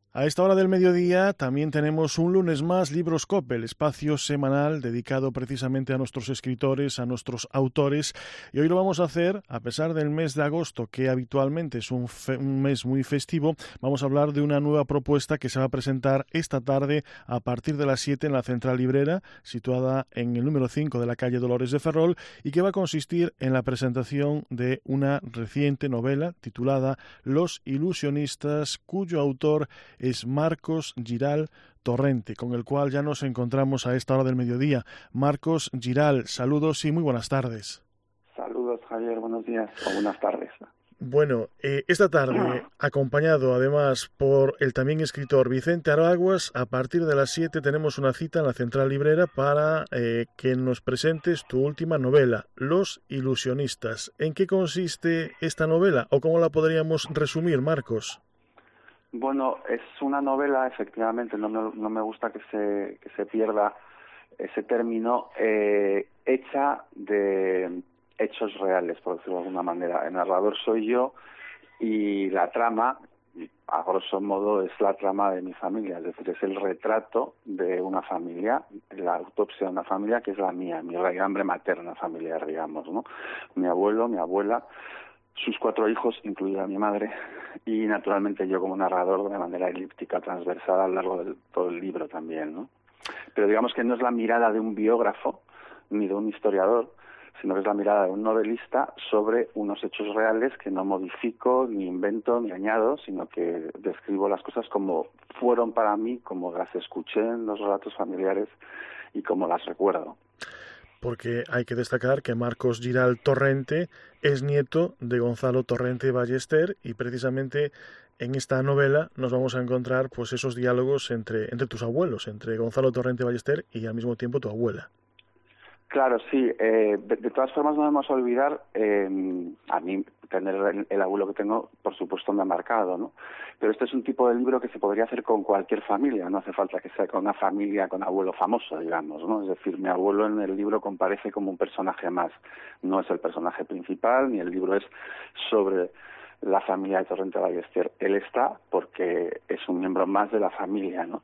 A esta hora del mediodía también tenemos un lunes más Libroscope, el espacio semanal dedicado precisamente a nuestros escritores, a nuestros autores. Y hoy lo vamos a hacer, a pesar del mes de agosto, que habitualmente es un mes muy festivo, vamos a hablar de una nueva propuesta que se va a presentar esta tarde a partir de las 7 en la Central Librera, situada en el número 5 de la calle Dolores de Ferrol, y que va a consistir en la presentación de una reciente novela titulada Los ilusionistas, cuyo autor es Marcos Giral Torrente, con el cual ya nos encontramos a esta hora del mediodía. Marcos Giral, saludos y muy buenas tardes. Saludos, Javier, buenos días o buenas tardes. Bueno, esta tarde, acompañado además por el también escritor Vicente Araguas, a partir de las 7 tenemos una cita en la Central Librera para que nos presentes tu última novela, Los ilusionistas. ¿En qué consiste esta novela o cómo la podríamos resumir, Marcos? Bueno, es una novela, efectivamente, no me gusta que se pierda ese término, hecha de hechos reales, por decirlo de alguna manera. El narrador soy yo y la trama, a grosso modo, es la trama de mi familia, es decir, es el retrato de una familia, la autopsia de una familia que es la mía, mi raigambre materna familiar, digamos, ¿no? Mi abuelo, mi abuela, sus 4 hijos, incluida mi madre, y naturalmente yo como narrador de manera elíptica, transversal a lo largo de todo el libro también, ¿no? Pero digamos que no es la mirada de un biógrafo ni de un historiador, sino que es la mirada de un novelista sobre unos hechos reales que no modifico, ni invento, ni añado, sino que describo las cosas como fueron para mí, como las escuché en los relatos familiares y como las recuerdo. Porque hay que destacar que Marcos Giral Torrente es nieto de Gonzalo Torrente Ballester y precisamente en esta novela nos vamos a encontrar pues esos diálogos entre tus abuelos, entre Gonzalo Torrente Ballester y al mismo tiempo tu abuela. Claro, sí. De todas formas, no debemos olvidar, a mí tener el abuelo que tengo, por supuesto, me ha marcado, ¿no? Pero este es un tipo de libro que se podría hacer con cualquier familia, no hace falta que sea con una familia con abuelo famoso, digamos, ¿no? Es decir, mi abuelo en el libro comparece como un personaje más, no es el personaje principal, ni el libro es sobre la familia de Torrente Ballester. Él está porque es un miembro más de la familia, ¿no?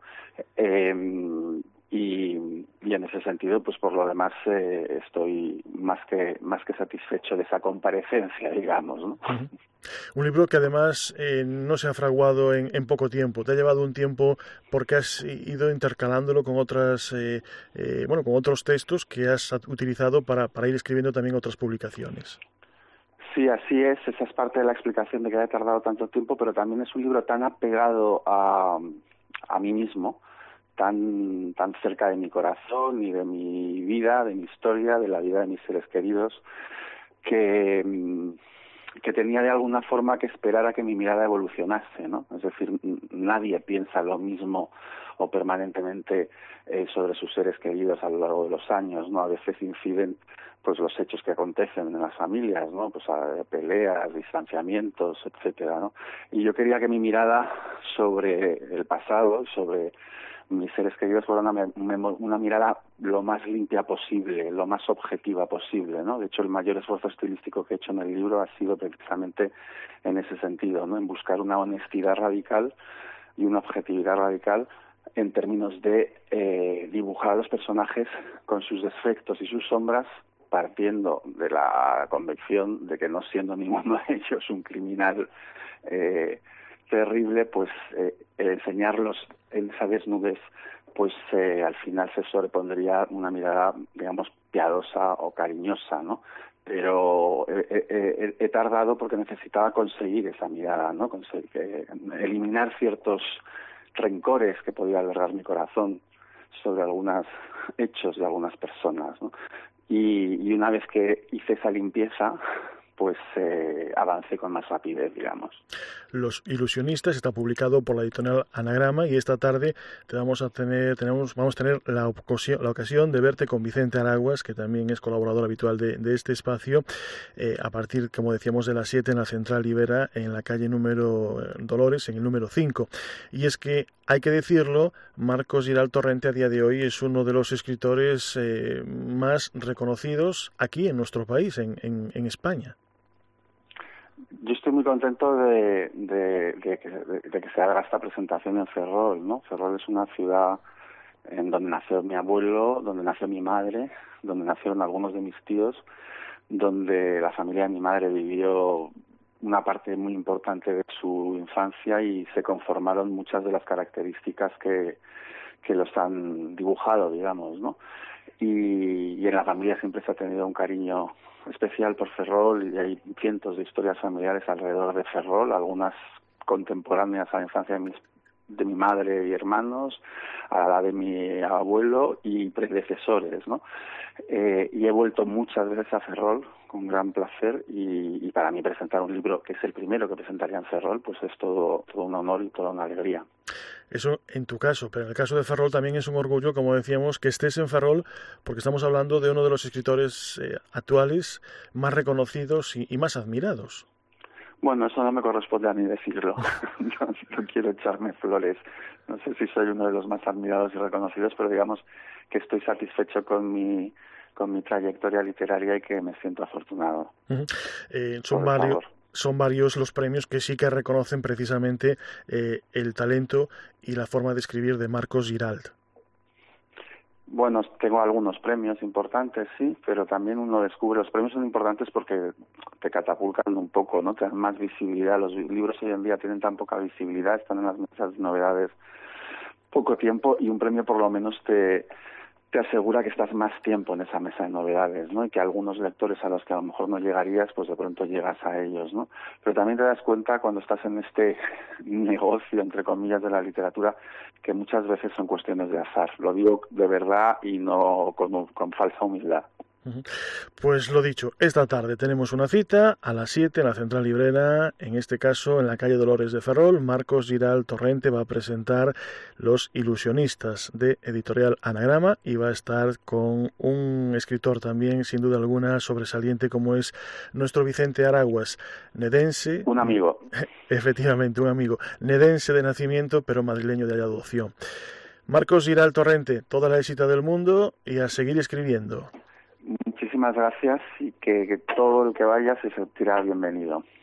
Y en ese sentido, pues por lo demás estoy más que satisfecho de esa comparecencia, digamos, ¿no? Uh-huh. Un libro que además no se ha fraguado en poco tiempo. Te ha llevado un tiempo porque has ido intercalándolo con otras, con otros textos que has utilizado para ir escribiendo también otras publicaciones. Sí, así es. Esa es parte de la explicación de que haya tardado tanto tiempo, pero también es un libro tan apegado a mí mismo, tan cerca de mi corazón y de mi vida, de mi historia, de la vida de mis seres queridos, que tenía de alguna forma que esperar a que mi mirada evolucionase, ¿no? Es decir, nadie piensa lo mismo o permanentemente sobre sus seres queridos a lo largo de los años, ¿no? A veces inciden pues los hechos que acontecen en las familias, ¿no? Pues peleas, distanciamientos, etcétera, ¿no? Y yo quería que mi mirada sobre el pasado, sobre mis seres queridos, fuera una mirada lo más limpia posible, lo más objetiva posible, ¿no? De hecho, el mayor esfuerzo estilístico que he hecho en el libro ha sido precisamente en ese sentido, ¿no? En buscar una honestidad radical y una objetividad radical en términos de dibujar a los personajes con sus defectos y sus sombras, partiendo de la convicción de que no siendo ninguno de ellos un criminal terrible, pues enseñarlos en esa desnudez, pues al final se sobrepondría una mirada, digamos, piadosa o cariñosa, ¿no? Pero he tardado porque necesitaba conseguir esa mirada, ¿no? Eliminar ciertos rencores que podía albergar mi corazón sobre algunos hechos de algunas personas, ¿no? Y una vez que hice esa limpieza, pues avancé con más rapidez, digamos. Los ilusionistas está publicado por la editorial Anagrama y esta tarde vamos a tener la ocasión de verte con Vicente Araguas, que también es colaborador habitual de este espacio, a partir, como decíamos, de las 7 en la Central Libera, en la calle número Dolores, en el número 5. Y es que, hay que decirlo, Marcos Giral Torrente a día de hoy es uno de los escritores más reconocidos aquí en nuestro país, en España. Yo estoy muy contento de que se haga esta presentación en Ferrol, ¿no? Ferrol es una ciudad en donde nació mi abuelo, donde nació mi madre, donde nacieron algunos de mis tíos, donde la familia de mi madre vivió una parte muy importante de su infancia y se conformaron muchas de las características que los han dibujado, digamos, ¿no? Y en la familia siempre se ha tenido un cariño especial por Ferrol y hay cientos de historias familiares alrededor de Ferrol, algunas contemporáneas a la infancia de mi madre y hermanos, a la de mi abuelo y predecesores, ¿no? Y he vuelto muchas veces a Ferrol con gran placer y para mí presentar un libro que es el primero que presentaría en Ferrol, pues es todo un honor y toda una alegría. Eso en tu caso, pero en el caso de Ferrol también es un orgullo, como decíamos, que estés en Ferrol, porque estamos hablando de uno de los escritores actuales más reconocidos y más admirados. Bueno, eso no me corresponde a mí decirlo. Yo no quiero echarme flores. No sé si soy uno de los más admirados y reconocidos, pero digamos que estoy satisfecho con mi trayectoria literaria y que me siento afortunado. Son varios los premios que sí que reconocen precisamente el talento y la forma de escribir de Marcos Giralt. Bueno, tengo algunos premios importantes, sí, pero también uno descubre, los premios son importantes porque te catapultan un poco, ¿no? Te dan más visibilidad. Los libros hoy en día tienen tan poca visibilidad, están en las mesas de novedades poco tiempo y un premio por lo menos te asegura que estás más tiempo en esa mesa de novedades, ¿no? Y que algunos lectores a los que a lo mejor no llegarías, pues de pronto llegas a ellos, ¿no? Pero también te das cuenta cuando estás en este negocio, entre comillas, de la literatura, que muchas veces son cuestiones de azar. Lo digo de verdad y no con falsa humildad. Pues lo dicho, esta tarde tenemos una cita a las 7 en la Central Librera, en este caso en la calle Dolores de Ferrol. Marcos Giralt Torrente va a presentar Los Ilusionistas de Editorial Anagrama y va a estar con un escritor también, sin duda alguna, sobresaliente como es nuestro Vicente Araguas, nedense. Un amigo. Efectivamente, un amigo. Nedense de nacimiento, pero madrileño de adopción. Marcos Giralt Torrente, toda la éxito del mundo y a seguir escribiendo. Muchísimas gracias y que todo el que vaya se sentirá bienvenido.